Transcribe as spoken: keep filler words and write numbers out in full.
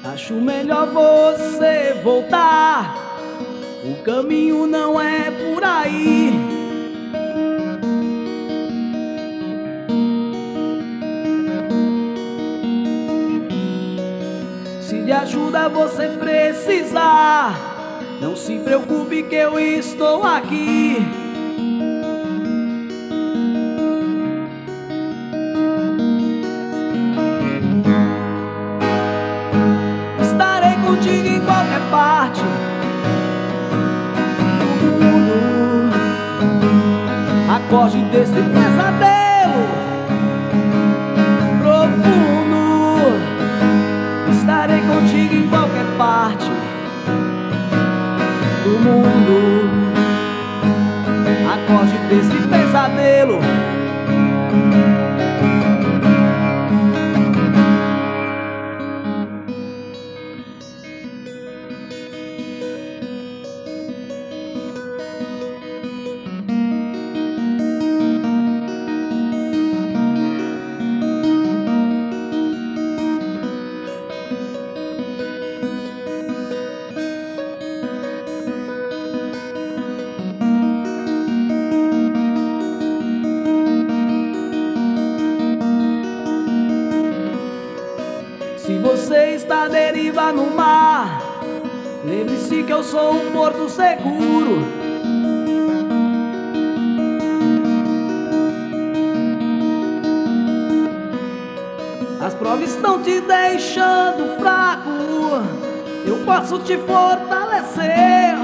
Acho melhor você voltar. O caminho não é por aí. Se de ajuda você precisar, não se preocupe que eu estou aqui. Estarei contigo em qualquer parte do mundo. Acorde desse pesadelo profundo. Estarei contigo em qualquer parte do mundo. Acorde desse pesadelo. Se você está à deriva no mar, lembre-se que eu sou um porto seguro. As provas estão te deixando fraco, eu posso te fortalecer.